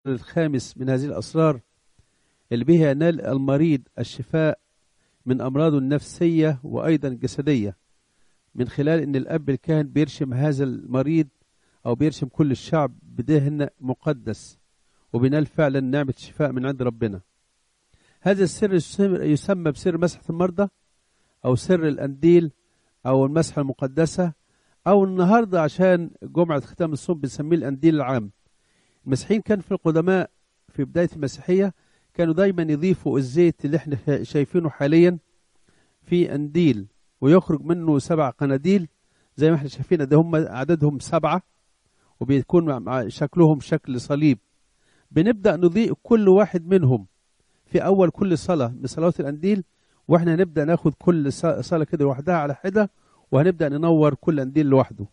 الخامس من هذه الأسرار اللي بها ينال المريض الشفاء من أمراضه النفسية وأيضا الجسدية، من خلال أن الأب الكاهن بيرشم هذا المريض أو بيرشم كل الشعب بدهن مقدس، وبينال فعلا نعمة الشفاء من عند ربنا. هذا السر يسمى بسر مسحة المرضى أو سر الأنديل أو المسحة المقدسة، أو النهاردة عشان جمعة ختام الصوم بنسميه الأنديل العام. المسيحيين كان في القدماء في بداية المسيحية كانوا دايما يضيفوا الزيت اللي احنا شايفينه حاليا في أنديل، ويخرج منه 7 قناديل زي ما احنا شايفين. ده هم عددهم 7 وبيكون مع شكلهم شكل صليب. بنبدأ نضيء كل واحد منهم في أول كل صلاة من صلوات الأنديل، واحنا هنبدأ ناخد كل صلاة كده لوحدها على حدة، وهنبدأ ننور كل أنديل لوحده.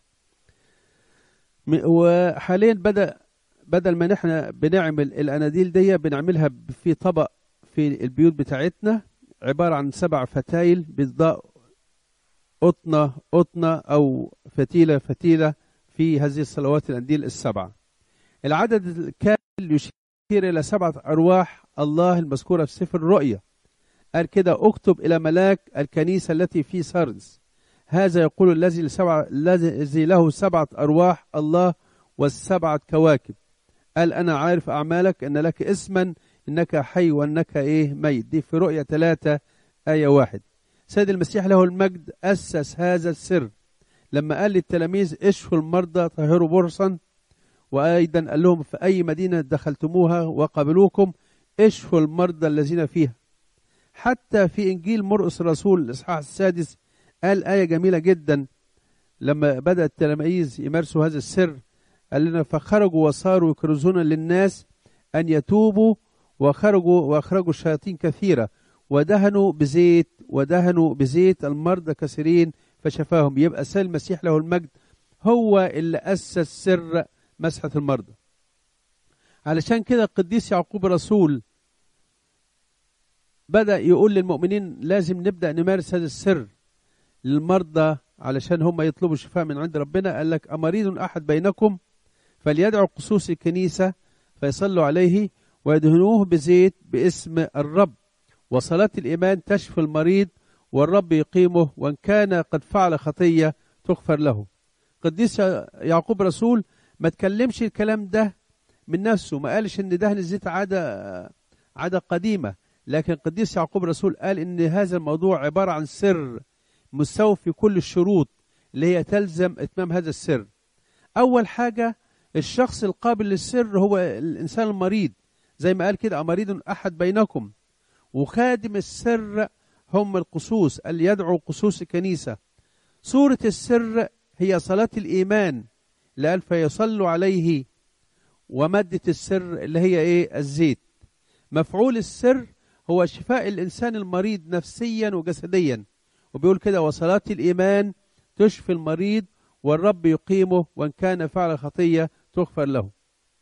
وحاليا بدل ما نحن بنعمل الأناديل دي بنعملها في طبق في البيوت بتاعتنا، عبارة عن 7 فتايل بيضاء قطنة قطنة أو فتيلة فتيلة في هذه الصلوات الأنديل ال7. العدد الكامل يشير إلى 7 أرواح الله المذكورة في سفر الرؤيا. قال كده: اكتب إلى ملاك الكنيسة التي في ساردس، هذا يقول الذي له 7 أرواح الله و7 كواكب. قال: أنا عارف أعمالك، أن لك اسما، إنك حي وأنك ميت. دي في رؤيا 3 آية 1. سيد المسيح له المجد أسس هذا السر لما قال للتلاميذ: اشفوا المرضى، طهروا برصا. وأيضا قال لهم: في أي مدينة دخلتموها وقبلوكم اشفوا المرضى الذين فيها. حتى في إنجيل مرقس الرسول الإصحاح 6 قال آية جميلة جدا لما بدأ التلاميذ يمارسوا هذا السر. قال لنا: فخرجوا وصاروا يكرزون للناس أن يتوبوا، وأخرجوا الشياطين كثيرة، ودهنوا بزيت المرضى كثيرين فشفاهم. يبقى سيد المسيح له المجد هو اللي أسس سر مسحة المرضى. علشان كده القديس يعقوب الرسول بدأ يقول للمؤمنين لازم نبدأ نمارس هذا السر للمرضى علشان هم يطلبوا شفاء من عند ربنا. قال لك: أمريض أحد بينكم فليدعو قصوص الكنيسة فيصلوا عليه ويدهنوه بزيت باسم الرب، وصلاة الإيمان تشفي المريض والرب يقيمه، وإن كان قد فعل خطية تغفر له. قديس يعقوب رسول ما تكلمش الكلام ده من نفسه، ما قالش ان دهن الزيت عادة قديمة، لكن قديس يعقوب رسول قال ان هذا الموضوع عبارة عن سر مستوفي كل الشروط اللي هي تلزم اتمام هذا السر. اول حاجة الشخص القابل للسر هو الانسان المريض، زي ما قال كده: أمريض أحد بينكم. وخادم السر هم القصوص اللي يدعو قصوص الكنيسة. صورة السر هي صلاة الإيمان اللي قال فيصلوا عليه، ومادة السر اللي هي الزيت. مفعول السر هو شفاء الإنسان المريض نفسيا وجسديا، وبيقول كده: وصلاة الإيمان تشفي المريض والرب يقيمه، وإن كان فعل خطية تغفر له.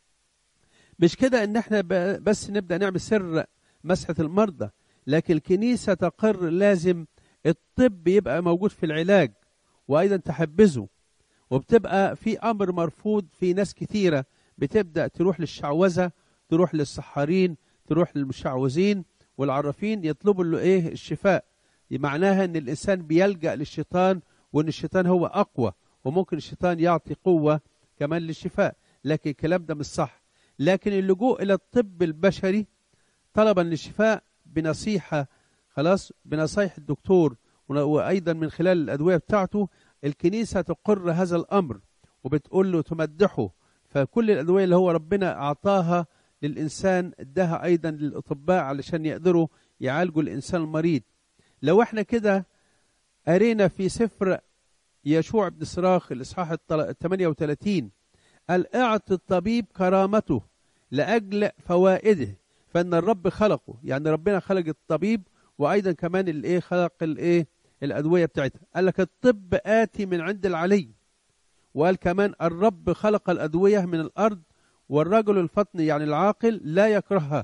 مش كده ان احنا بس نبدأ نعمل سر مسحة المرضى، لكن الكنيسة تقر لازم الطب يبقى موجود في العلاج وأيضا تحبذه. وبتبقى في أمر مرفوض في ناس كثيرة بتبدأ تروح للشعوذة، تروح للسحارين، تروح للمشعوذين والعرافين يطلبوا له الشفاء. معناها ان الإنسان بيلجأ للشيطان، وان الشيطان هو أقوى، وممكن الشيطان يعطي قوة كمان للشفاء. لكن الكلام ده مش صح. لكن اللجوء إلى الطب البشري طلبا للشفاء بنصيحة، خلاص، بنصايح الدكتور وأيضا من خلال الأدوية بتاعته، الكنيسة تقر هذا الأمر وبتقول له تمدحه. فكل الأدوية اللي هو ربنا أعطاها للإنسان اداها أيضا للأطباء علشان يقدروا يعالجوا الإنسان المريض. لو احنا كده قرينا في سفر يشوع بن صراخ الإصحاح 38 قال: اعط الطبيب كرامته لأجل فوائده، فإن الرب خلقه. يعني ربنا خلق الطبيب، وأيضا كمان خلق الأدوية بتاعتها. قال لك الطب آتي من عند العلي، وقال كمان الرب خلق الأدوية من الأرض، والرجل الفطن يعني العاقل لا يكرهها.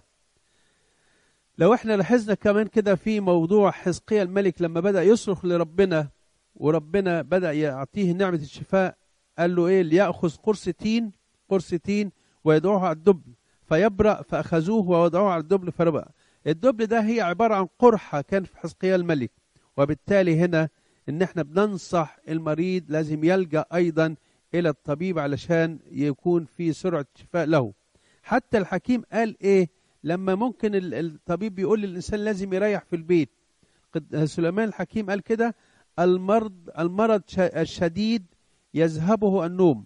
لو احنا لاحظنا كمان كده في موضوع حزقيا الملك لما بدأ يصرخ لربنا وربنا بدأ يعطيه نعمة الشفاء، قال له ليأخذ قرص تين ويدعوها على الدب، فيبرأ، فأخذوه ووضعوه على الدبل فربأ. الدبل ده هي عبارة عن قرحة كان في حزقيال الملك. وبالتالي هنا ان احنا بننصح المريض لازم يلجأ ايضا الى الطبيب علشان يكون في سرعة شفاء له. حتى الحكيم قال ايه لما ممكن الطبيب بيقول للإنسان لازم يريح في البيت؟ سليمان الحكيم قال كده: المرض الشديد يذهبه النوم.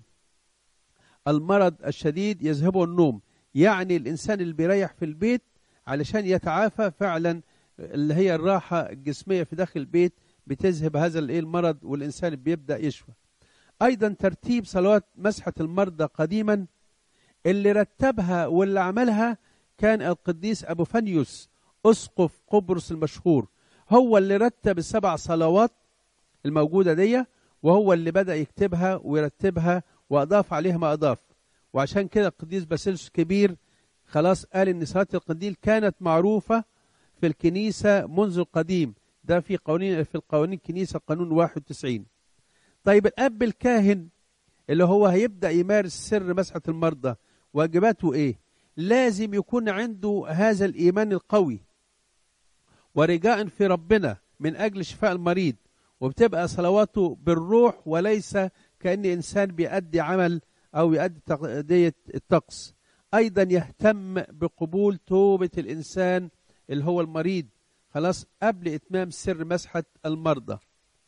المرض الشديد يذهبه النوم، يعني الإنسان اللي بيريح في البيت علشان يتعافى فعلا، اللي هي الراحة الجسمية في داخل البيت بتذهب هذا المرض، والإنسان بيبدأ يشفى. أيضا ترتيب صلوات مسحة المرضى قديما اللي رتبها واللي عملها كان القديس أبو فانيوس أسقف قبرص المشهور. هو اللي رتب ال7 صلوات الموجودة دي، وهو اللي بدأ يكتبها ويرتبها وأضاف عليها ما أضاف. وعشان كده القديس باسيليوس الكبير خلاص قال إن صلاة القنديل كانت معروفة في الكنيسة منذ القديم. ده في القوانين الكنيسة قانون 91. طيب الأب الكاهن اللي هو هيبدأ يمارس سر مسحة المرضى، واجباته إيه؟ لازم يكون عنده هذا الإيمان القوي ورجاء في ربنا من أجل شفاء المريض، وبتبقى صلواته بالروح وليس كأن إنسان بيأدي عمل أو يؤدي تقضية الطقس. أيضا يهتم بقبول توبة الإنسان اللي هو المريض خلاص قبل إتمام سر مسحة المرضى،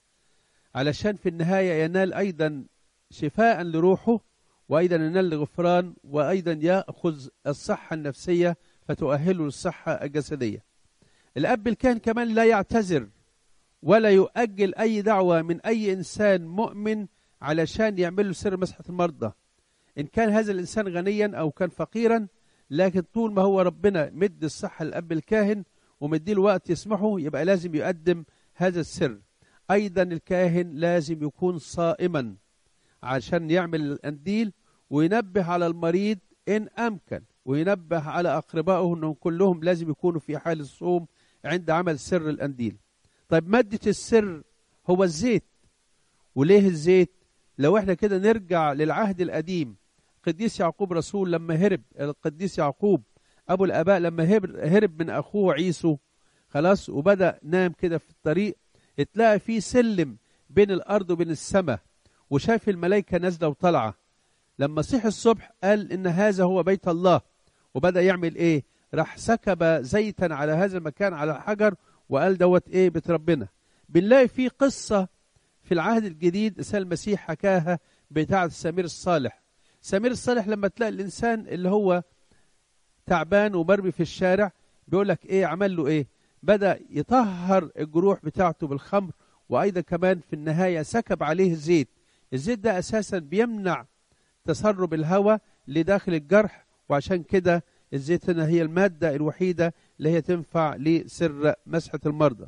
علشان في النهاية ينال أيضا شفاء لروحه، وأيضا ينال غفران، وأيضا يأخذ الصحة النفسية فتؤهله للصحة الجسدية. الأب الكاهن كمان لا يعتذر ولا يؤجل أي دعوة من أي إنسان مؤمن علشان يعمل سر مسحة المرضى، إن كان هذا الإنسان غنيا أو كان فقيرا. لكن طول ما هو ربنا مد الصحة للأب الكاهن ومدي له وقت يسمحه، يبقى لازم يقدم هذا السر. أيضا الكاهن لازم يكون صائما عشان يعمل القنديل وينبه على المريض إن أمكن، وينبه على أقربائه أنهم كلهم لازم يكونوا في حال الصوم عند عمل سر القنديل. طيب مادة السر هو الزيت. وليه الزيت؟ لو احنا كده نرجع للعهد القديم، القديس يعقوب رسول لما هرب، القديس يعقوب أبو الآباء لما هرب من أخوه عيسو خلاص وبدأ نام كده في الطريق، اتلاقى فيه سلم بين الأرض وبين السماء، وشاف الملائكة نازلة وطلعة. لما صحي الصبح قال إن هذا هو بيت الله، وبدأ يعمل إيه؟ راح سكب زيتا على هذا المكان على الحجر وقال دوت إيه؟ بيت ربنا. بنلاقي فيه قصة في العهد الجديد سيد المسيح حكاها بتاعة سمير الصالح. سمير الصالح لما تلاقي الإنسان اللي هو تعبان ومرمي في الشارع، بيقولك إيه عمل له إيه؟ بدأ يطهر الجروح بتاعته بالخمر، وأيضا كمان في النهاية سكب عليه الزيت. الزيت ده أساسا بيمنع تسرب الهواء لداخل الجرح، وعشان كده الزيت هنا هي المادة الوحيدة اللي هي تنفع لسر مسحة المرضى.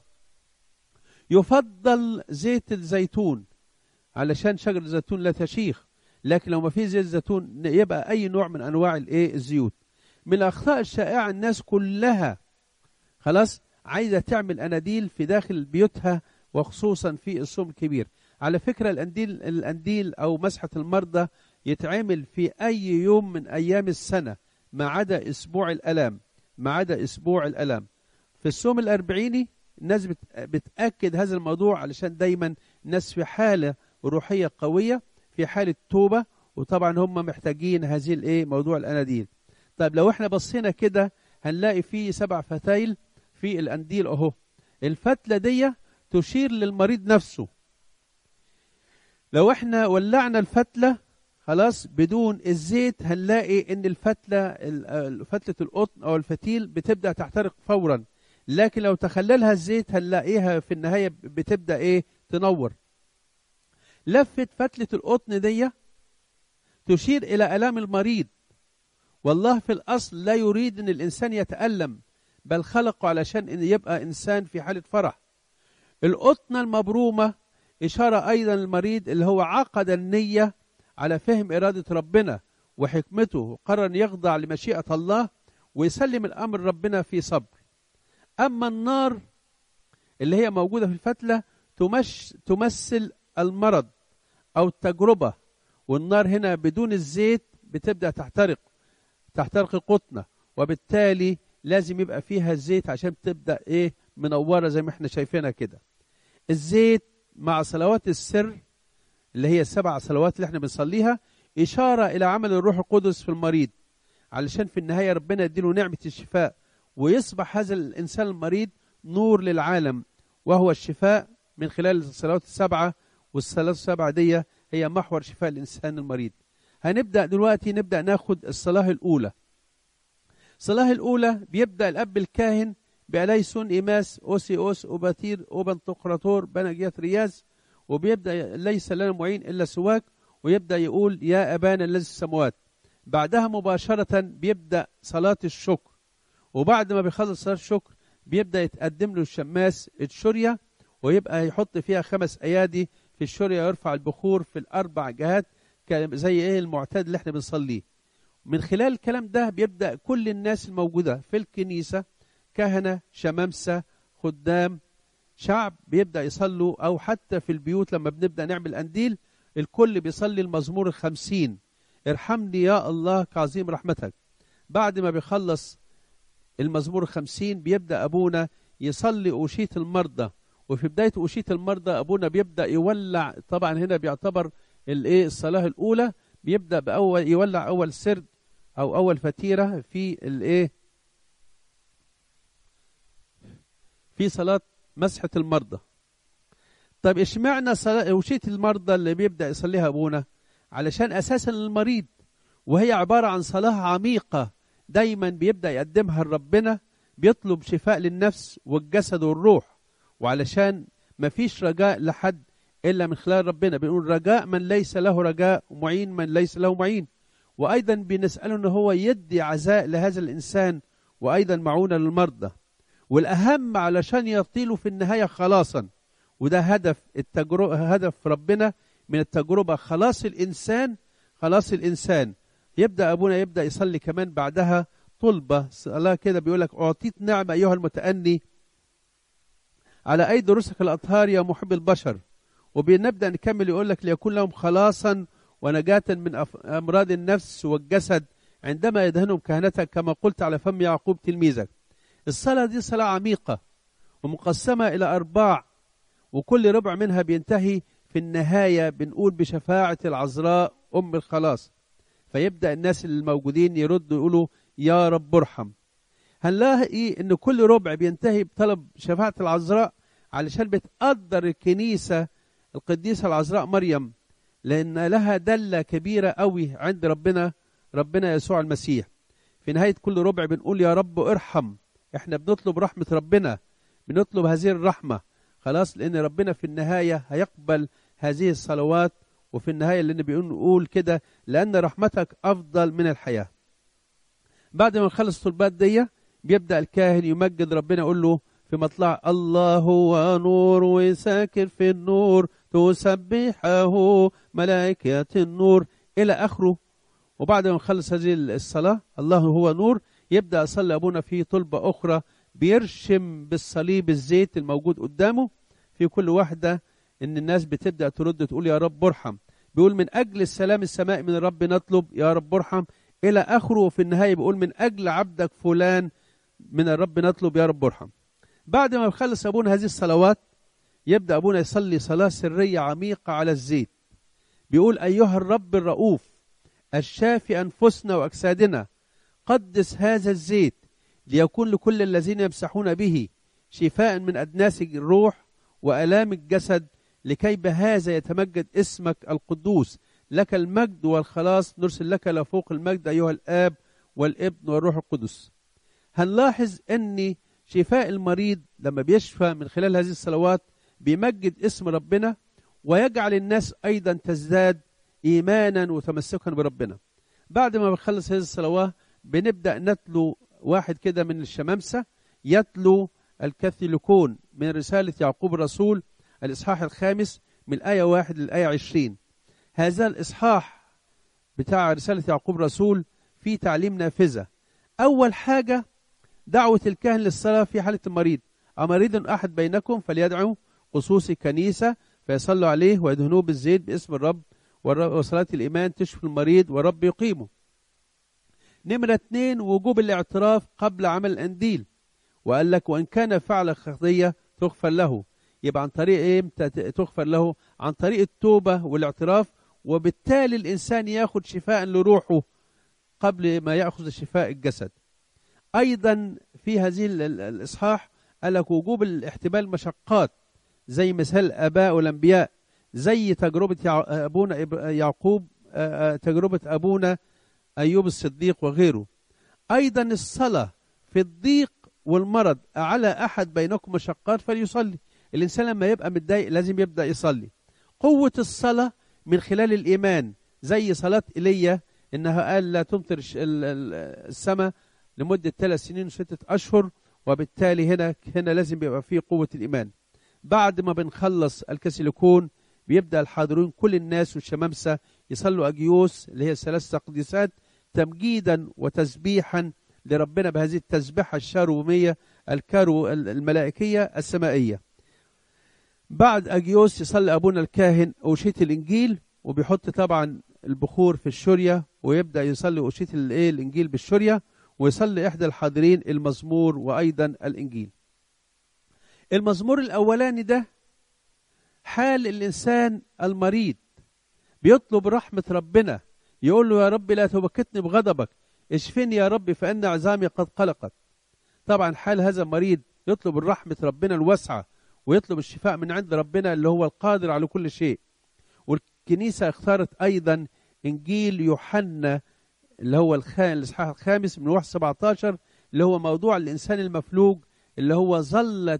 يفضل زيت الزيتون علشان شجر الزيتون لا تشيخ، لكن لو ما في زيت زيتون يبقى أي نوع من أنواع الزيوت. من الأخطاء الشائعة الناس كلها خلاص عايزة تعمل أناديل في داخل بيوتها، وخصوصا في الصوم الكبير. على فكرة الأنديل أو مسحة المرضى يتعمل في أي يوم من أيام السنة ما عدا أسبوع الألام. في الصوم الأربعيني الناس بتأكد هذا الموضوع علشان دايما الناس في حالة روحية قوية، في حالة توبة، وطبعا هم محتاجين هذه موضوع الأناديل. طيب لو احنا بصينا كده هنلاقي فيه 7 فتايل في الأنديل اهو. الفتلة دي تشير للمريض نفسه. لو احنا ولعنا الفتلة خلاص بدون الزيت هنلاقي ان فتلة القطن او الفتيل بتبدأ تحترق فورا، لكن لو تخللها الزيت هنلاقيها في النهاية بتبدأ تنور. لفة فتلة القطن دي تشير الى الام المريض، والله في الاصل لا يريد ان الانسان يتألم، بل خلقه علشان ان يبقى انسان في حالة فرح. القطنة المبرومة اشارة ايضا للمريض اللي هو عقد النية على فهم إرادة ربنا وحكمته، وقرر أن يخضع لمشيئة الله ويسلم الأمر ربنا في صبر. أما النار اللي هي موجودة في الفتلة تمثل المرض أو التجربة، والنار هنا بدون الزيت بتبدأ تحترق. تحترق قطنة، وبالتالي لازم يبقى فيها الزيت عشان تبدأ منورة زي ما احنا شايفينها كده. الزيت مع صلوات السر اللي هي ال7 صلوات اللي احنا بنصليها إشارة إلى عمل الروح القدس في المريض، علشان في النهاية ربنا يديله نعمة الشفاء، ويصبح هذا الإنسان المريض نور للعالم، وهو الشفاء من خلال الصلوات ال7. والصلوات ال7 دي هي محور شفاء الإنسان المريض. هنبدأ دلوقتي ناخد الصلاة الأولى. الصلاة الأولى بيبدأ الأب الكاهن بأليسون إيماس أوسيوس أوباتير أوبنتقراطور بنجيات رياز، وبيبدأ ليس لنا معين إلا سواك، ويبدأ يقول يا أبانا الذي في السماوات. بعدها مباشرة بيبدأ صلاة الشكر، وبعد ما بيخلص صلاة الشكر بيبدأ يتقدم له الشماس الشورية، ويبقى يحط فيها 5 أيادي في الشورية، ويرفع البخور في ال4 جهات زي المعتاد اللي احنا بنصليه. من خلال الكلام ده بيبدأ كل الناس الموجودة في الكنيسة، كهنة، شمامسة، خدام، شعب، بيبدأ يصلوا، أو حتى في البيوت لما بنبدأ نعمل أنديل الكل بيصلي المزمور 50 ارحمني يا الله كعظيم رحمتك. بعد ما بيخلص المزمور 50 بيبدأ أبونا يصلي أوشية المرضى، وفي بداية أوشية المرضى أبونا بيبدأ يولع. طبعا هنا بيعتبر الصلاة الأولى، بيبدأ بأول يولع أول سرد أو أول فتيرة في صلاة مسحة المرضى. طب اشمعنى أوشية المرضى اللي بيبدأ يصليها أبونا؟ علشان أساسا المريض، وهي عبارة عن صلاة عميقة دايما بيبدأ يقدمها لربنا، بيطلب شفاء للنفس والجسد والروح، وعلشان ما فيش رجاء لحد إلا من خلال ربنا. بنقول رجاء من ليس له رجاء، ومعين من ليس له معين. وأيضا بنسأله أنه هو يدي عزاء لهذا الإنسان، وأيضا معونة للمرضى. والأهم علشان يطيله في النهاية خلاصا، وده هدف التجربة، هدف ربنا من التجربة خلاص الإنسان. خلاص الإنسان. يبدأ أبونا يبدأ يصلي كمان بعدها طلبة صلاة كده، بيقولك أعطيت نعمة أيها المتأني على أيدي رسلك الأطهار يا محب البشر. وبنبدأ نكمل يقولك ليكون لهم خلاصا ونجاة من أمراض النفس والجسد عندما يدهنهم كهنتك كما قلت على فم يعقوب تلميذك. الصلاة دي صلاة عميقة ومقسمة إلى 4، وكل ربع منها بينتهي في النهاية بنقول بشفاعة العذراء أم الخلاص. فيبدأ الناس الموجودين يردوا يقولوا يا رب ارحم. هنلاقي ان كل ربع بينتهي بطلب شفاعة العذراء، علشان بتقدر الكنيسة القديسة العذراء مريم، لأن لها دلة كبيرة قوي عند ربنا يسوع المسيح. في نهاية كل ربع بنقول يا رب ارحم. احنا بنطلب رحمة ربنا، بنطلب هذه الرحمة خلاص، لأن ربنا في النهاية هيقبل هذه الصلوات. وفي النهاية اللي بنقول كده لأن رحمتك أفضل من الحياة. بعد ما نخلص الطلبات دي بيبدأ الكاهن يمجد ربنا، يقول له في مطلع الله هو نور وساكن في النور تسبحه ملائكة النور إلى آخره. وبعد ما نخلص هذه الصلاة الله هو نور، يبدأ يصلي أبونا في طلبة أخرى، بيرشم بالصليب الزيت الموجود قدامه في كل واحدة، إن الناس بتبدأ ترد تقول يا رب ارحم. بيقول من أجل السلام السمائي من الرب نطلب يا رب ارحم إلى آخره. وفي النهاية بيقول من أجل عبدك فلان من الرب نطلب يا رب ارحم. بعد ما يخلص أبونا هذه الصلوات يبدأ أبونا يصلي صلاة سرية عميقة على الزيت. بيقول أيها الرب الرؤوف الشافي أنفسنا وأجسادنا، قدس هذا الزيت ليكون لكل الذين يمسحون به شفاء من أدناس الروح وآلام الجسد، لكي بهذا يتمجد اسمك القدوس. لك المجد والخلاص، نرسل لك لفوق المجد أيها الآب والابن والروح القدس. هنلاحظ أن شفاء المريض لما بيشفى من خلال هذه الصلوات بيمجد اسم ربنا، ويجعل الناس أيضا تزداد إيمانا وتمسكا بربنا. بعد ما بنخلص هذه الصلوات بنبدأ نتلو واحد كده من الشمامسة يتلو الكاثوليكون من رسالة يعقوب الرسول الإصحاح 5 من الآية 1 للآية 20. هذا الإصحاح بتاع رسالة يعقوب الرسول فيه تعليم نافذة. أول حاجة دعوة الكاهن للصلاة في حالة المريض. أمريض أحد بينكم فليدعو قصوص الكنيسة فيصلوا عليه ويدهنوه بالزيت باسم الرب، وصلاة الإيمان تشفي المريض والرب يقيمه. نمرة 2 وجوب الاعتراف قبل عمل القنديل، وقال لك وإن كان فعل خطية تغفر له. يبقى عن طريق إيه امتى تغفر له؟ عن طريق التوبة والاعتراف، وبالتالي الإنسان ياخد شفاء لروحه قبل ما يأخذ شفاء الجسد. أيضا في هذه الإصحاح قال لك وجوب الاحتمال مشقات زي مثال الآباء والأنبياء، زي تجربة أبونا يعقوب، تجربة أبونا أيوب الصديق وغيره. أيضا الصلاة في الضيق والمرض، على أحد بينكم مشقات فليصلي. الإنسان لما يبقى متضايق لازم يبدأ يصلي. قوة الصلاة من خلال الإيمان، زي صلاة إيليا إنها قال لا تمطر السماء لمدة 3 سنين و6 أشهر، وبالتالي هنا لازم يبقى فيه قوة الإيمان. بعد ما بنخلص الكاسيليكون بيبدأ الحاضرين كل الناس والشمامسة يصلوا أجيوس اللي هي الثلاث تقديسات تمجيدا وتسبيحا لربنا بهذه التسبيحة الشارومية الكارو الملائكية السمائية. بعد أجيوس يصلي أبونا الكاهن أوشية الإنجيل، وبيحط طبعا البخور في الشورية، ويبدأ يصلي أوشية الإنجيل بالشورية، ويصلي إحدى الحاضرين المزمور وأيضا الإنجيل. المزمور الأولاني ده حال الإنسان المريض، بيطلب رحمة ربنا، يقول له يا رب لا تبكتني بغضبك، اشفني يا رب فإن عظامي قد قلقت. طبعا حال هذا المريض يطلب الرحمة ربنا الواسعة، ويطلب الشفاء من عند ربنا اللي هو القادر على كل شيء. والكنيسة اختارت أيضا إنجيل يوحنا اللي هو الإصحاح الخامس من 1:17، اللي هو موضوع الإنسان المفلوج اللي هو ظل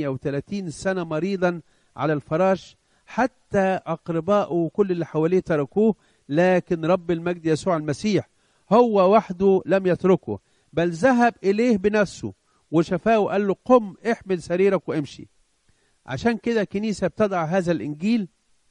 38 سنة مريضا على الفراش، حتى أقربائه وكل اللي حواليه تركوه، لكن رب المجد يسوع المسيح هو وحده لم يتركه، بل ذهب إليه بنفسه وشفاه وقال له قم احمل سريرك وامشي. عشان كده الكنيسة بتضع هذا الإنجيل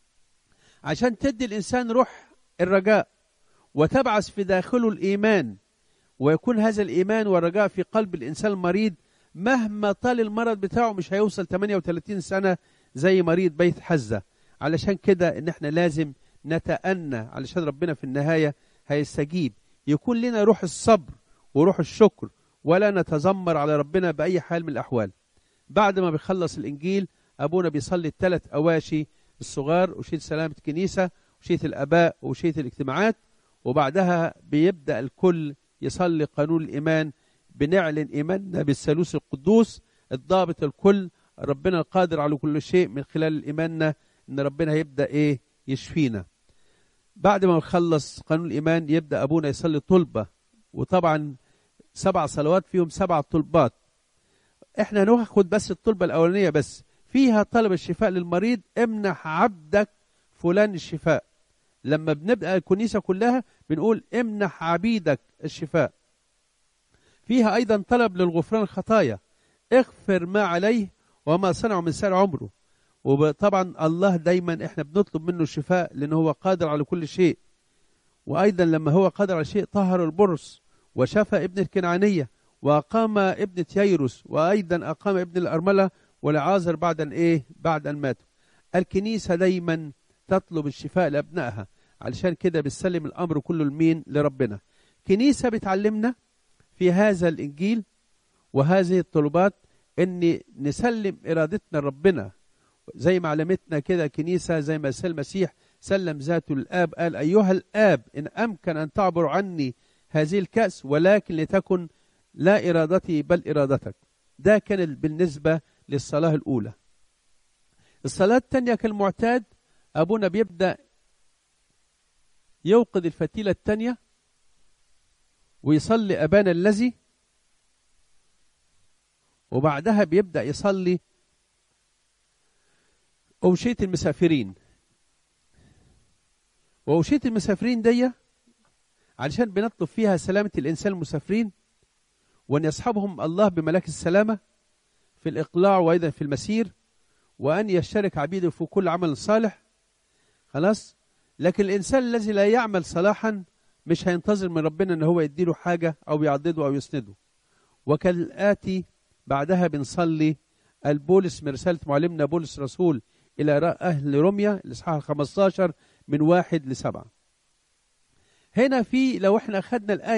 عشان تدي الإنسان روح الرجاء، وتبعث في داخله الإيمان، ويكون هذا الإيمان والرجاء في قلب الإنسان المريض. مهما طال المرض بتاعه مش هيوصل 38 سنة زي مريض بيت حزة. علشان كده إن احنا لازم نتأنى، علشان ربنا في النهاية هيستجيب. يكون لنا روح الصبر وروح الشكر، ولا نتذمر على ربنا بأي حال من الأحوال. بعد ما بيخلص الإنجيل أبونا بيصلي ال3 أواشي الصغار، وشيء سلامة الكنيسة وشيء الآباء وشيء الاجتماعات، وبعدها بيبدأ الكل يصلي قانون الإيمان. بنعلن إيماننا بالثالوث القدوس الضابط الكل، ربنا القادر على كل شيء، من خلال إيماننا إن ربنا هيبدأ يشفينا. بعد ما نخلص قانون الإيمان يبدأ أبونا يصلي طلبة، وطبعا 7 صلوات فيهم 7 طلبات. احنا هناخد بس الطلبة الأولانية بس، فيها طلب الشفاء للمريض، امنح عبدك فلان الشفاء. لما بنبدأ الكنيسة كلها بنقول امنح عبيدك الشفاء. فيها أيضا طلب للغفران الخطايا، اغفر ما عليه وما صنعه من سائر عمره. وطبعا الله دايما احنا بنطلب منه الشفاء لأنه هو قادر على كل شيء. وأيضا لما هو قادر على شيء طهر البرص وشفى ابن الكنعانية، وأقام ابنة ييروس، وأيضا أقام ابن الأرملة والعازر بعد أن ماتوا. الكنيسة دايما تطلب الشفاء لأبنائها، علشان كده بتسلم الأمر كله لمين؟ لربنا. كنيسة بتعلمنا في هذا الإنجيل وهذه الطلبات ان نسلم إرادتنا لربنا، زي ما علمتنا كده كنيسة، زي ما سال المسيح سلم ذاته للآب، قال أيها الآب إن أمكن أن تعبر عني هذه الكأس، ولكن لتكن لا إرادتي بل إرادتك. ده كان بالنسبة للصلاة الأولى. الصلاة الثانية كالمعتاد أبونا بيبدأ يوقد الفتيلة الثانية ويصلي أبانا الذي، وبعدها بيبدأ يصلي أوشية المسافرين. وأوشية المسافرين دي علشان بنطلب فيها سلامة الإنسان المسافرين، وأن يصحبهم الله بملاك السلامة في الإقلاع وأيضا في المسير، وأن يشترك عبيده في كل عمل صالح. خلاص. لكن الإنسان الذي لا يعمل صلاحا مش هينتظر من ربنا أن هو يديله حاجة أو يعضده أو يسنده. وكالآتي بعدها بنصلي البولس من رسالة معلمنا بولس رسول إلى أهل روميا الإصحاح 15 من 1-7. هنا في لو احنا أخذنا الآية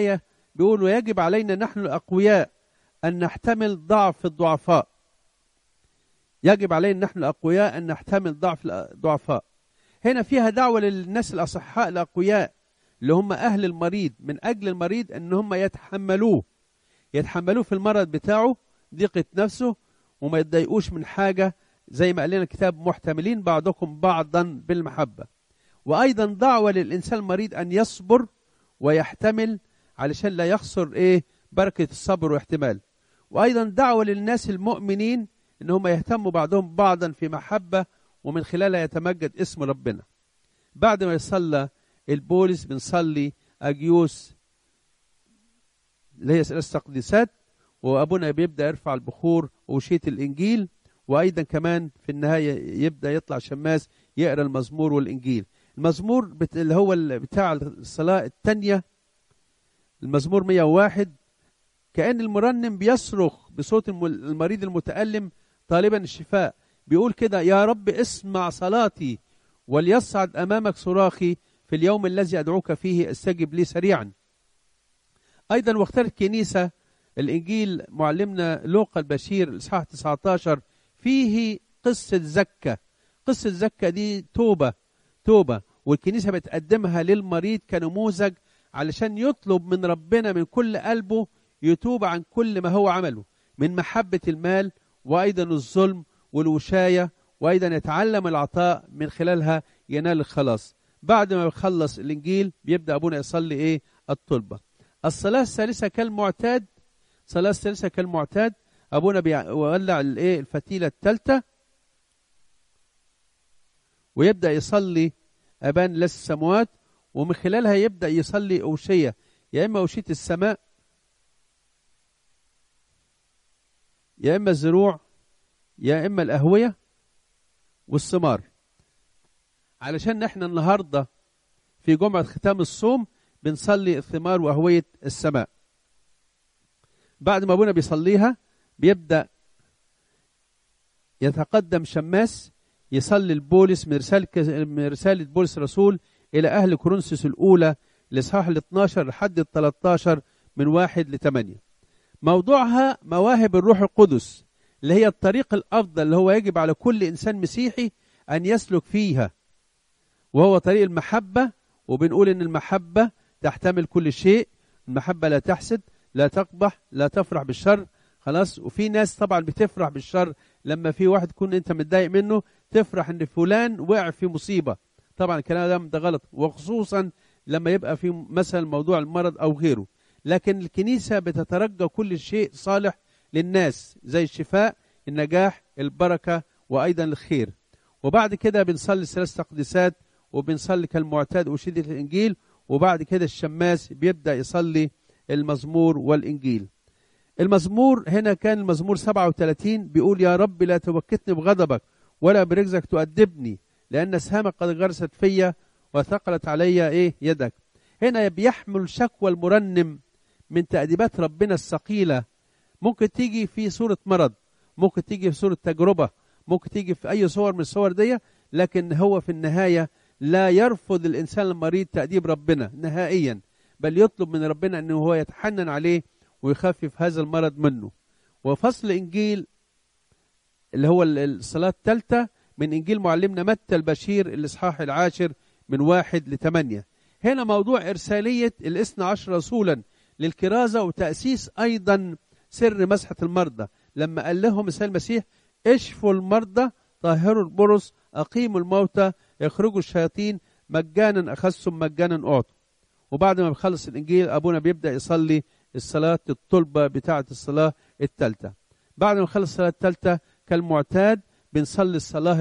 بيقول ويجب علينا نحن الأقوياء أن نحتمل ضعف الضعفاء. يجب علينا نحن الأقوياء أن نحتمل ضعف الضعفاء. هنا فيها دعوة للناس الأصحاء الأقوياء اللي هم أهل المريض، من أجل المريض أن هم يتحملوه في المرض بتاعه، ضيقة نفسه، وما يتضايقوش من حاجة، زي ما قال لنا الكتاب محتملين بعضكم بعضا بالمحبة. وأيضا دعوة للإنسان المريض أن يصبر ويحتمل علشان لا يخسر بركة الصبر واحتمال. وأيضا دعوة للناس المؤمنين إن هم يهتموا بعضهم بعضا في محبة، ومن خلالها يتمجد اسم ربنا. بعد ما يصلى البولس بنصلي أجيوس اللي هي ثلاث تقديسات، وأبونا بيبدأ يرفع البخور وشيت الإنجيل، وأيضا كمان في النهاية يبدأ يطلع شماس يقرأ المزمور والإنجيل. المزمور اللي هو بتاع الصلاة الثانية، المزمور 101، كأن المرنم بيصرخ بصوت المريض المتألم طالبا الشفاء، بيقول كده: يا رب اسمع صلاتي وليصعد أمامك صراخي، في اليوم الذي أدعوك فيه استجب لي سريعا. أيضا واختارت الكنيسة الإنجيل معلمنا لوقا البشير الإصحاح 19 فيه قصة زكا. قصة زكا دي توبة، والكنيسة بتقدمها للمريض كنموذج علشان يطلب من ربنا من كل قلبه يتوب عن كل ما هو عمله من محبة المال، وأيضا الظلم والوشاية، وأيضا يتعلم العطاء من خلالها ينال الخلاص. بعد ما يخلص الإنجيل بيبدأ أبونا يصلي الطلبة. الصلاة الثالثة كالمعتاد، أبونا بيولع الفتيلة الثالثة، ويبدأ يصلي أبان لس السموات، ومن خلالها يبدأ يصلي أوشية، يا إما أوشية السماء، يا إما الزروع، يا إما الأهوية والثمار. علشان احنا النهاردة في جمعة ختام الصوم بنصلي الثمار وأهوية السماء. بعد ما أبونا بيصليها بيبدأ يتقدم شماس يصلي البولس من رسالة بولس الرسول إلى أهل كورنثوس الأولى الإصحاح 12 لحد 13 من 1 ل 8. موضوعها مواهب الروح القدس، اللي هي الطريق الأفضل اللي هو يجب على كل إنسان مسيحي أن يسلك فيها، وهو طريق المحبة. وبنقول إن المحبة تحتمل كل شيء، المحبة لا تحسد، لا تقبح، لا تفرح بالشر. خلاص. وفي ناس طبعا بتفرح بالشر، لما في واحد تكون انت متضايق منه تفرح ان فلان وقع في مصيبة. طبعا الكلام ده غلط، وخصوصا لما يبقى في مثلا موضوع المرض او غيره. لكن الكنيسة بتترجى كل شيء صالح للناس، زي الشفاء، النجاح، البركة، وايضا الخير. وبعد كده بنصلي ثلاث تقديسات، وبنصلي كالمعتاد أشيدة الإنجيل، وبعد كده الشماس بيبدأ يصلي المزمور والإنجيل. المزمور هنا كان المزمور 37 بيقول: يا رب لا توكتني بغضبك ولا برجزك تؤدبني، لأن سهامك قد غرست فيا وثقلت علي يدك. هنا بيحمل شكوى المرنم من تأديبات ربنا الثقيلة، ممكن تيجي في صورة مرض، ممكن تيجي في صورة تجربة، ممكن تيجي في أي صور من الصور دي، لكن هو في النهاية لا يرفض الإنسان المريض تأديب ربنا نهائيا، بل يطلب من ربنا أنه هو يتحنن عليه ويخفف هذا المرض منه. وفصل إنجيل اللي هو الصلاة الثالثة من إنجيل معلمنا متى البشير الإصحاح 10 من 1 ل 8. هنا موضوع إرسالية 12 رسولا للكرازة، وتأسيس أيضا سر مسحة المرضى، لما قال لهم مثال المسيح: اشفوا المرضى، طهروا البرص، أقيموا الموتى، اخرجوا الشياطين، مجانا أخذتم مجانا أعطوا. وبعد ما بيخلص الإنجيل أبونا بيبدأ يصلي الصلاة الطلبة بتاعة الصلاة الثالثة. بعد ما يخلص الصلاة الثالثة كالمعتاد بنصلي الصلاة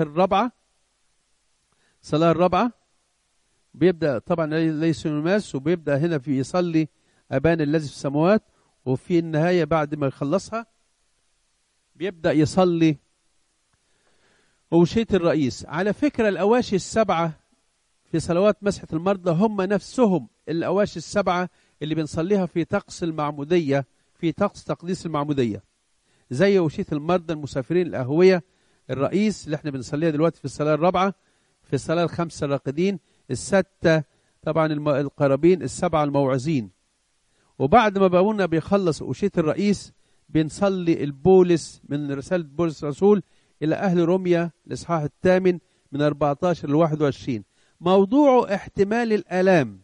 الرابعة. بيبدأ طبعا ليس يماس، وبيبدأ هنا في يصلي أبان الذي في السماوات. وفي النهاية بعد ما يخلصها بيبدأ يصلي أوشية الرئيس. على فكرة الأواشي السبعة في صلوات مسحة المرضى هم نفسهم الأواشي السبعة اللي بنصليها في طقس المعمودية، في طقس تقديس المعمودية، زي أوشية المرضى، المسافرين، الأهوية، الرئيس اللي احنا بنصليها دلوقتي في الصلاة الرابعة، في الصلاة الخمسة الراقدين، الستة طبعا القرابين، السبعة الموعظين. وبعد ما بابونا بيخلص أوشية الرئيس بنصلي البولس من رسالة بولس رسول إلى أهل روميا الإصحاح 8 من 14 ل 21. موضوعه احتمال الآلام،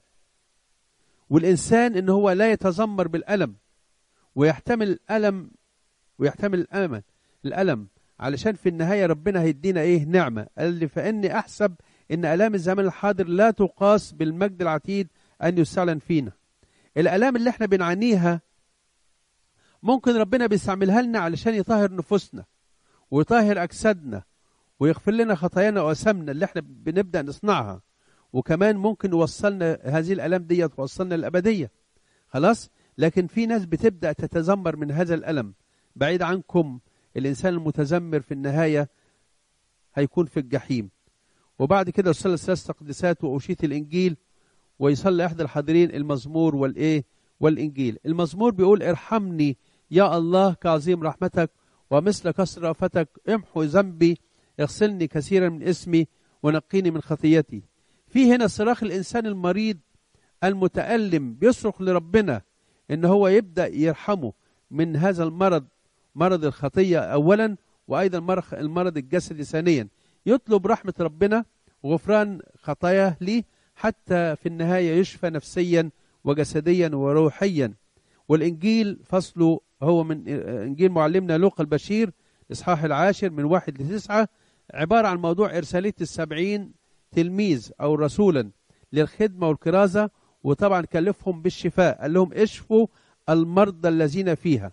والإنسان إن هو لا يتذمر بالألم ويحتمل الألم ويحتمل الألم علشان في النهاية ربنا هيدينا إيه؟ نعمة. قال لي فإني أحسب إن آلام الزمن الحاضر لا تقاس بالمجد العتيد أن يستعلن فينا. الآلام اللي احنا بنعانيها ممكن ربنا بيستعملها لنا علشان يطهر نفوسنا ويطهر أجسادنا ويغفر لنا خطايانا وأثامنا اللي احنا بنبدأ نصنعها، وكمان ممكن يوصلنا هذه الآلام دي توصلنا للأبدية. خلاص. لكن في ناس بتبدأ تتذمر من هذا الألم. بعيد عنكم، الإنسان المتذمر في النهاية هيكون في الجحيم. وبعد كده يصلي 3 تقديسات وأوشية الإنجيل، ويصلي أحد الحاضرين المزمور والإنجيل. المزمور بيقول ارحمني يا الله كعظيم رحمتك ومثل كثر رأفتك، امحو ذنبي، اغسلني كثيرا من اسمي ونقيني من خطيتي. في هنا صراخ الإنسان المريض المتألم بيصرخ لربنا إن هو يبدأ يرحمه من هذا المرض، مرض الخطية أولا، وأيضا المرض الجسدي ثانيا. يطلب رحمة ربنا وغفران خطاياه ليه حتى في النهاية يشفى نفسيا وجسديا وروحيا. والإنجيل فصله هو من إنجيل معلمنا لوقا البشير إصحاح 10 من 1 ل9، عبارة عن موضوع إرسالية 70 تلميذ أو رسولا للخدمة والكرازة، وطبعا كلفهم بالشفاء، قال لهم اشفوا المرضى الذين فيها.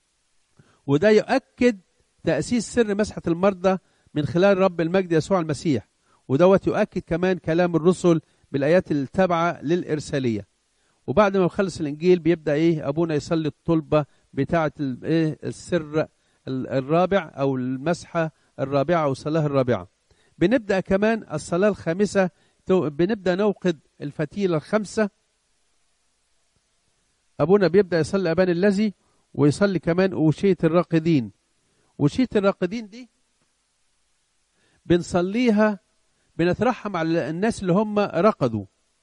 وده يؤكد تأسيس سر مسحة المرضى من خلال رب المجد يسوع المسيح، ودوت يؤكد كمان كلام الرسل بالآيات التابعة للإرسالية. وبعد ما يخلص الإنجيل بيبدأ أبونا يصلي الطلبة بتاعة السر الرابع أو المسحة الرابعة أو الصلاة الرابعة. بنبدأ كمان الصلاة الخامسة، بنبدأ نوقد الفتيلة الخمسة. أبونا بيبدأ يصلي أبان الذي، ويصلي كمان أوشية الراقدين. أوشية الراقدين دي بنصليها، بنترحم على الناس اللي هم رقدوا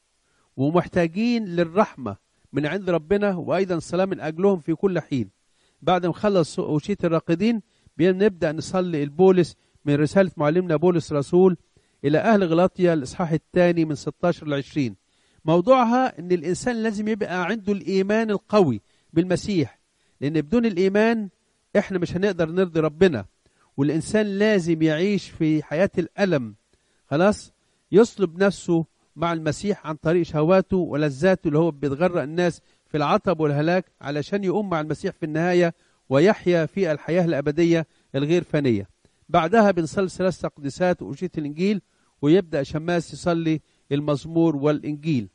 ومحتاجين للرحمة من عند ربنا، وأيضا الصلاة من أجلهم في كل حين. بعد ما نخلص أوشية الراقدين بنبدأ نصلي البولس من رسالة معلمنا بولس رسول إلى أهل غلاطيا الإصحاح 2 من 16 ل 20. موضوعها إن الإنسان لازم يبقى عنده الإيمان القوي بالمسيح، لأن بدون الإيمان إحنا مش هنقدر نرضي ربنا. والإنسان لازم يعيش في حياة الألم، خلاص، يصلب نفسه مع المسيح عن طريق شهواته ولذاته اللي هو بيتغرق الناس في العطب والهلاك، علشان يقوم مع المسيح في النهاية ويحيا في الحياة الأبدية الغير فانية. بعدها بنصلي 3 تقديسات وأوشية الإنجيل، ويبدأ شماس يصلي المزمور والإنجيل.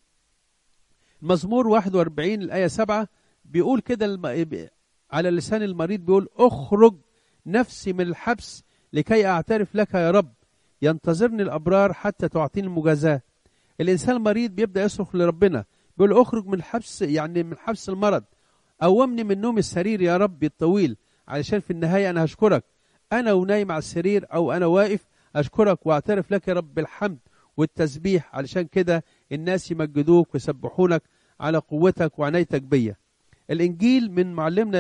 المزمور 41 الآية 7 بيقول كده على لسان المريض، بيقول اخرج نفسي من الحبس لكي أعترف لك يا رب، ينتظرني الأبرار حتى تعطيني المجازاة. الإنسان المريض بيبدأ يصرخ لربنا، بيقول اخرج من الحبس، يعني من حبس المرض، قومني من نوم السرير يا رب الطويل، علشان في النهاية أنا هشكرك، أنا ونايم على السرير أو أنا واقف أشكرك وأعترف لك يا رب بالحمد والتسبيح، علشان كده الناس يمجدوك ويسبحونك على قوتك وعنايتك بيا. الإنجيل من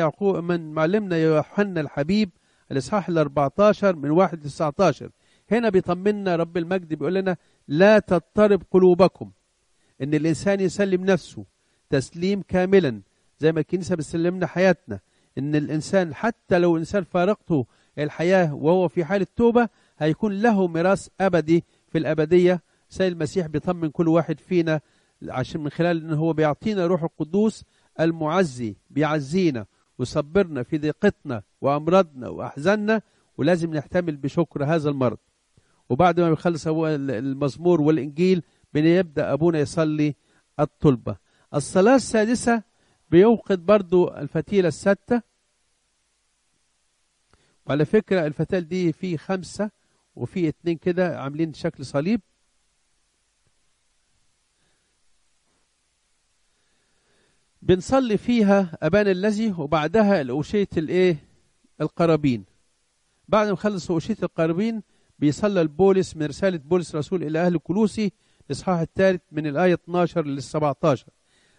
معلمنا يوحنا الحبيب الإصحاح 14 من 1 ل 19. هنا بيطمنا رب المجد، بيقول لنا لا تضطرب قلوبكم، إن الإنسان يسلم نفسه تسليم كاملا زي ما الكنيسة بتسلمنا حياتنا، إن الإنسان حتى لو الإنسان فارقته الحياة وهو في حالة توبة هيكون له ميراث أبدي في الأبدية. سيد المسيح بيطمن كل واحد فينا، عشان من خلال إن هو بيعطينا روح القدوس المعزي، بيعزينا ويصبرنا في ضيقتنا وأمراضنا وأحزاننا، ولازم نحتمل بشكر هذا المرض. وبعد ما بيخلص المزمور والإنجيل بنبدأ أبونا يصلي الطلبة. الصلاة السادسة بيوقد برضو الفتيلة الستة، وعلى فكرة الفتيل دي في 5 وفي 2 كده عاملين شكل صليب. بنصلي فيها أبان الذي، وبعدها الأوشية القرابين. بعد ما نخلص أوشية القرابين بيصلى البولس من رسالة بولس رسول إلى أهل كولوسي الإصحاح 3 من الآية 12 لل 17.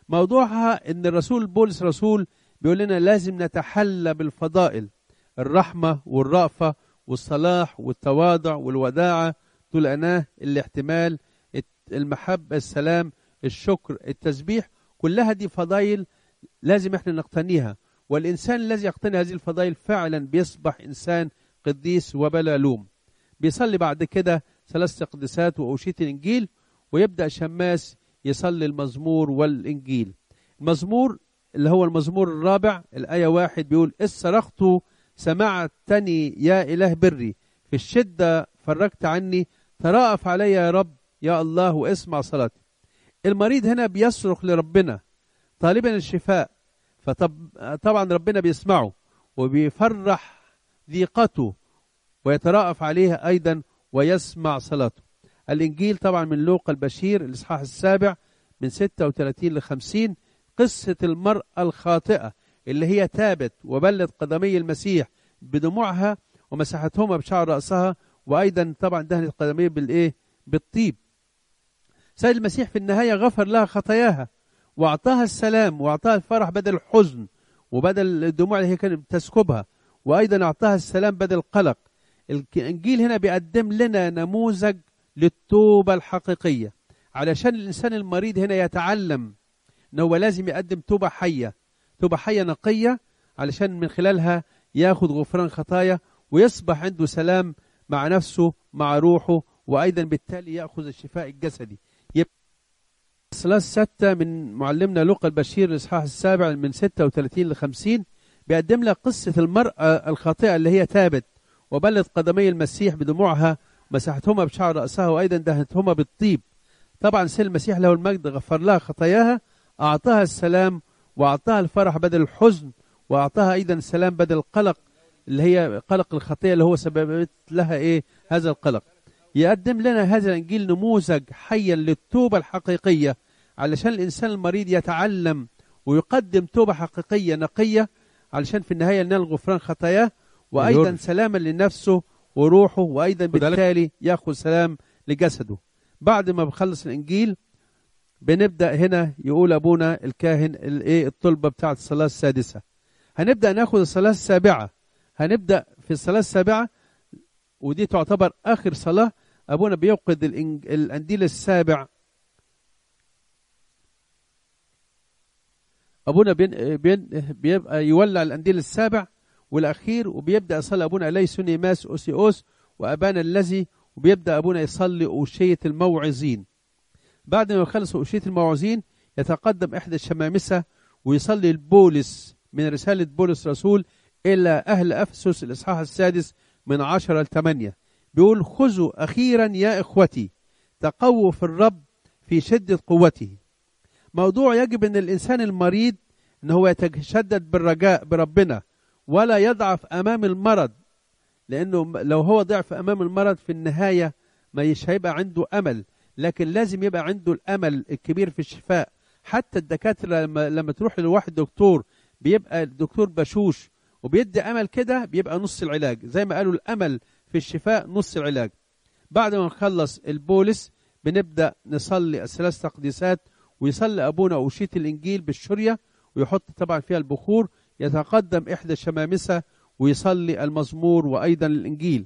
موضوعها ان الرسول بولس رسول بيقول لنا لازم نتحلى بالفضائل: الرحمة والرأفة والصلاح والتواضع والوداعة، طول أناه، الاحتمال، المحبة، السلام، الشكر، التسبيح. كلها دي فضائل لازم احنا نقتنيها، والإنسان الذي يقتني هذه الفضائل فعلا بيصبح إنسان قديس وبلا لوم. بيصلي بعد كده 3 تقديسات وأوشية الإنجيل، ويبدأ شماس يصلي المزمور والإنجيل. المزمور اللي هو المزمور الرابع الآية 1 بيقول: إذ صرخت سمعتني يا إله بري، في الشدة فرجت عني، تراءف علي يا رب يا الله واسمع صلاتي. المريض هنا بيصرخ لربنا طالبا الشفاء، فطبعا ربنا بيسمعه وبيفرح ضيقته ويتراءف عليها أيضا ويسمع صلاته. الإنجيل طبعا من لوقا البشير الإصحاح 7 من 36 ل 50، قصة المرأة الخاطئة اللي هي تابت وبلت قدمي المسيح بدموعها ومسحتهما بشعر رأسها، وأيضا طبعا دهنت قدميه بالطيب. سيد المسيح في النهاية غفر لها خطاياها وأعطاها السلام وأعطاها الفرح بدل الحزن وبدل الدموع اللي هي كانت تسكبها، وأيضا أعطاها السلام بدل القلق. الإنجيل هنا بيقدم لنا نموذج للتوبة الحقيقية، علشان الإنسان المريض هنا يتعلم أنه لازم يقدم توبة حية، توبة حية نقية، علشان من خلالها ياخد غفران خطايا ويصبح عنده سلام مع نفسه مع روحه، وأيضا بالتالي يأخذ الشفاء الجسدي. الصلاة 6 من معلمنا لوقا البشير الإصحاح 7 من 36 ل 50 بيقدم لك قصة المرأة الخاطئة اللي هي تابت وبلت قدمي المسيح بدموعها، مسحتهما بشعر رأسها وأيضا دهنتهما بالطيب. طبعا سيد المسيح له المجد غفر لها خطاياها، أعطاها السلام وأعطاها الفرح بدل الحزن، وأعطاها أيضا السلام بدل القلق اللي هي قلق الخطية اللي هو سببت لها هذا القلق. يقدم لنا هذا الإنجيل نموذج حيا للتوبة الحقيقية، علشان الإنسان المريض يتعلم ويقدم توبة حقيقية نقية، علشان في النهاية ينال غفران خطاياه وأيضا سلاما لنفسه وروحه، وأيضا بالتالي يأخذ سلام لجسده. بعد ما بخلص الإنجيل بنبدأ هنا يقول أبونا الكاهن الطلبة بتاعت الصلاة السادسة. هنبدأ ناخد الصلاة السابعة، هنبدأ في الصلاة السابعة ودي تعتبر آخر صلاة. أبونا بيوقد الأنديل السابع، أبونا بيبقى يولع الأنديل السابع والأخير، وبيبدأ يصلي أبونا إليسوني ماس أوسيوس وأبانا الذي، وبيبدأ أبونا يصلي أوشية الموعظين. بعد ما يخلص أوشية الموعظين يتقدم إحدى الشمامسة ويصلي البولس من رسالة بولس رسول إلى أهل أفسس الإصحاح 6 من 10 ل 8، بيقول: خذوا أخيرا يا إخوتي، تقووا في الرب في شدة قوته. موضوع يجب أن الإنسان المريض أنه هو يتشدد بالرجاء بربنا ولا يضعف أمام المرض، لأنه لو هو ضعف أمام المرض في النهاية مش هيبقى عنده أمل، لكن لازم يبقى عنده الأمل الكبير في الشفاء. حتى الدكاترة لما تروح لواحد دكتور بيبقى الدكتور بشوش وبيدي أمل كده، بيبقى نص العلاج، زي ما قالوا الأمل في الشفاء نص العلاج. بعد ما نخلص البولس بنبدأ نصلي الثلاث تقديسات، ويصلي أبونا أوشية الإنجيل بالشرية ويحط طبعا فيها البخور. يتقدم إحدى الشمامسة ويصلي المزمور وأيضا الإنجيل.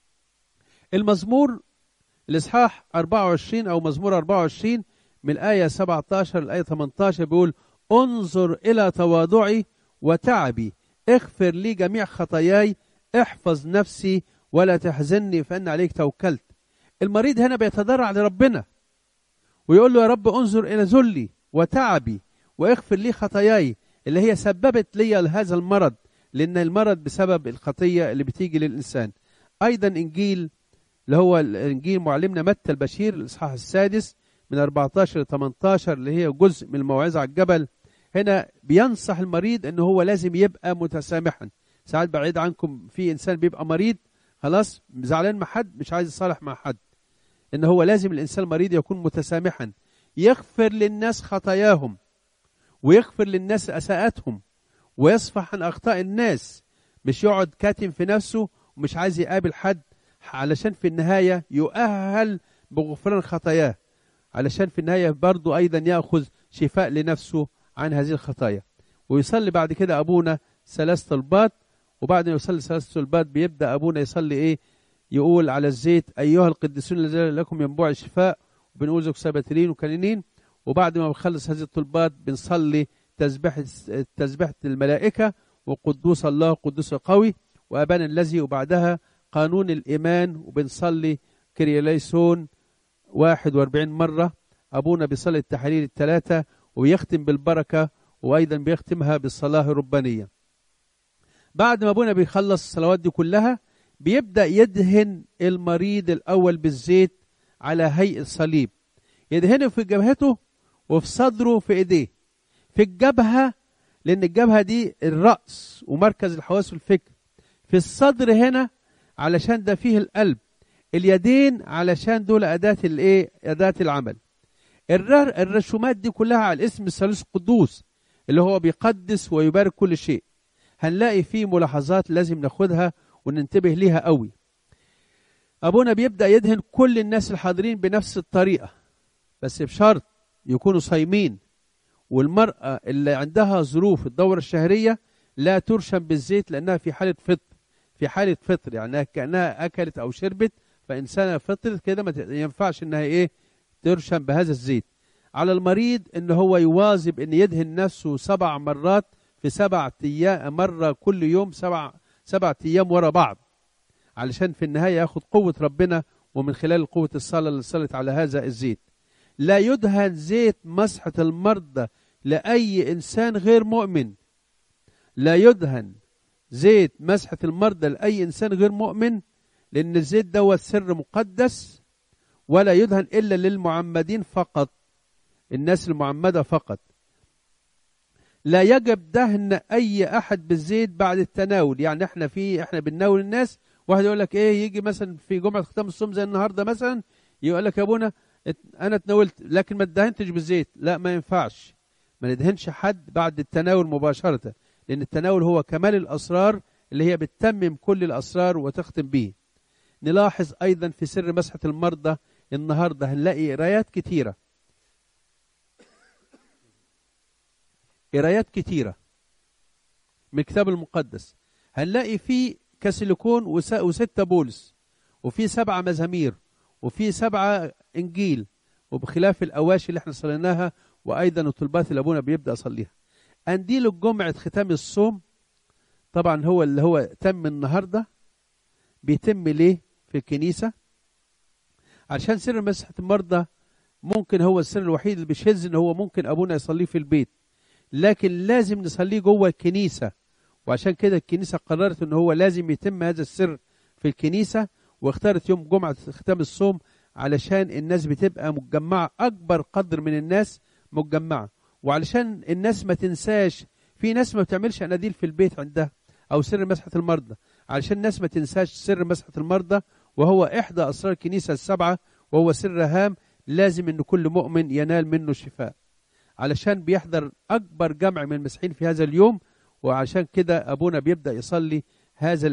المزمور الإصحاح 24 أو مزمور 24 من الآية 17 للآية 18 بيقول: انظر إلى تواضعي وتعبي، اغفر لي جميع خطاياي، احفظ نفسي ولا تحزني فإن عليك توكلت. المريض هنا بيتضرع لربنا ويقول له: يا رب انظر إلى ذلي وتعبي واغفر لي خطاياي اللي هي سببت لي هذا المرض، لأن المرض بسبب الخطية اللي بتيجي للإنسان. أيضا إنجيل اللي هو الإنجيل معلمنا متى البشير الإصحاح 6 من 14 ل 18 اللي هي جزء من الموعظة على الجبل، هنا بينصح المريض إنه هو لازم يبقى متسامحا. ساعات بعيد عنكم في إنسان بيبقى مريض خلاص زعلان مع حد مش عايز يصالح مع حد، إن هو لازم الإنسان المريض يكون متسامحا، يغفر للناس خطاياهم ويغفر للناس أساءتهم ويصفح عن أخطاء الناس، مش يقعد كاتم في نفسه ومش عايز يقابل حد، علشان في النهاية يؤهل بغفران خطاياه، علشان في النهاية برضو أيضا يأخذ شفاء لنفسه عن هذه الخطايا. ويصلي بعد كده أبونا 3 طلبات، وبعد ما يصلي 3 طلبات بيبدأ أبونا يصلي إيه؟ يقول على الزيت: أيها القديسون الذين لكم ينبوع الشفاء، وبنقول زوج سبتلين وكنينين. وبعد ما بنخلص هذه الطلبات بنصلي تسبيحة الملائكة، وقدوس الله قدوس قوي، وأبانا الذي، وبعدها قانون الإيمان، وبنصلي كرياليسون 41 مرة. أبونا بيصلي التحاليل 3 ويختم بالبركة، وأيضا بيختمها بالصلاة الربانية. بعد ما أبونا بيخلص الصلوات دي كلها بيبدأ يدهن المريض الأول بالزيت على هيئة صليب، يدهنه في جبهته وفي صدره في إيديه. في الجبهة، لأن الجبهة دي الرأس ومركز الحواس والفكر. في الصدر هنا علشان ده فيه القلب. اليدين علشان دول أداة الإيه؟ أداة العمل. الرسومات دي كلها على اسم الثالوث القدوس اللي هو بيقدس ويبارك كل شيء. هنلاقي فيه ملاحظات لازم ناخدها وننتبه ليها قوي. أبونا بيبدأ يدهن كل الناس الحاضرين بنفس الطريقة، بس بشرط يكونوا صايمين. والمرأة اللي عندها ظروف الدورة الشهرية لا ترشم بالزيت، لأنها في حالة فطر. في حالة فطر يعني كأنها أكلت أو شربت، فإنسانة فطرت كده ما ينفعش إنها إيه؟ ترشم بهذا الزيت. على المريض إن هو يواظب إن يدهن نفسه 7 مرات في 7 أيام، مرة كل يوم 7 أيام ورا بعض، علشان في النهاية ياخد قوة ربنا، ومن خلال قوة الصلاة اللي صلت على هذا الزيت. لا يدهن زيت مسحة المرضى لأي إنسان غير مؤمن. لا يدهن زيت مسحة المرضى لأي إنسان غير مؤمن، لأن الزيت دوت سر مقدس، ولا يدهن إلا للمعمدين فقط، الناس المعمدة فقط. لا يجب دهن أي أحد بالزيت بعد التناول. يعني احنا بنناول الناس، واحد يقول لك ايه، يجي مثلا في جمعة ختام الصوم زي النهارده مثلا، يقول لك يا ابونا انا اتناولت لكن ما اتدهنتش بالزيت. لا، ما ينفعش، ما ندهنش حد بعد التناول مباشرة، لأن التناول هو كمال الأسرار اللي هي بتتمم كل الأسرار وتختم به. نلاحظ أيضا في سر مسحة المرضى النهارده هنلاقي قرايات كتيرة، قرايات كتيرة من الكتاب المقدس. هنلاقي فيه كاسيليكون و6 بولس، وفي 7 مزامير، وفي 7 إنجيل، وبخلاف الأواشي اللي احنا صليناها، وأيضا الطلبات اللي أبونا بيبدأ يصليها. أنديل الجمعة ختام الصوم طبعا هو اللي هو تم النهارده. بيتم ليه في الكنيسة؟ عشان سر مسحة المرضى ممكن هو السر الوحيد اللي بيشهز ان هو ممكن أبونا يصليه في البيت، لكن لازم نصليه جوه الكنيسة. وعشان كده الكنيسة قررت ان هو لازم يتم هذا السر في الكنيسة، واختارت يوم جمعة ختام الصوم علشان الناس بتبقى متجمعة، أكبر قدر من الناس متجمعة، وعلشان الناس ما تنساش. في ناس ما بتعملش أناديل في البيت عندها أو سر مسحة المرضى، علشان الناس ما تنساش سر مسحة المرضى، وهو إحدى أسرار الكنيسة ال7، وهو سر هام لازم إن كل مؤمن ينال منه شفاء، علشان بيحضر أكبر جمع من المسيحيين في هذا اليوم. وعشان كده أبونا بيبدأ يصلي هذا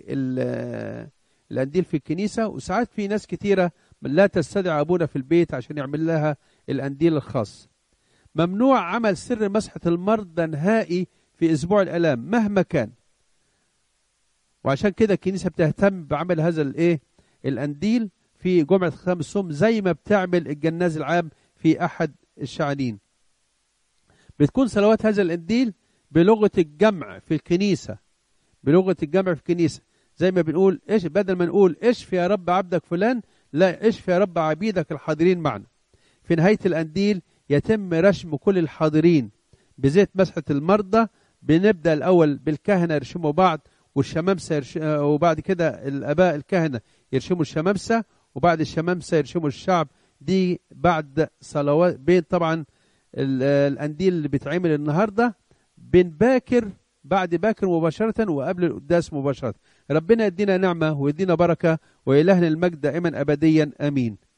الأنديل في الكنيسة. وساعات في ناس كتيرة لا تستدعي أبونا في البيت عشان يعمل لها الأنديل الخاص. ممنوع عمل سر مسحة المرضى نهائي في أسبوع الآلام مهما كان. وعشان كده الكنيسة بتهتم بعمل هذا الأنديل في جمعة ختام الصوم، زي ما بتعمل الجناز العام في أحد الشعانين. بتكون صلوات هذا الأنديل بلغة الجمع في الكنيسة، بلغة الجمع في الكنيسة، زي ما بنقول إيش، بدل ما نقول اشف يا رب عبدك فلان، لا، اشف يا رب عبيدك الحاضرين معنا. في نهاية الأنديل يتم رشم كل الحاضرين بزيت مسحة المرضى. بنبدأ الأول بالكهنة يرشموا بعض، والشمامسة وبعد كده الآباء الكهنة يرشموا الشمامسة، وبعد الشمامسة يرشموا الشعب. دي بعد صلوات بين طبعا الأنديل اللي بيتعمل النهاردة بين باكر، بعد باكر مباشرة وقبل القداس مباشرة. ربنا يدينا نعمة ويدينا بركة، وإلهنا المجد دائما أبديا آمين.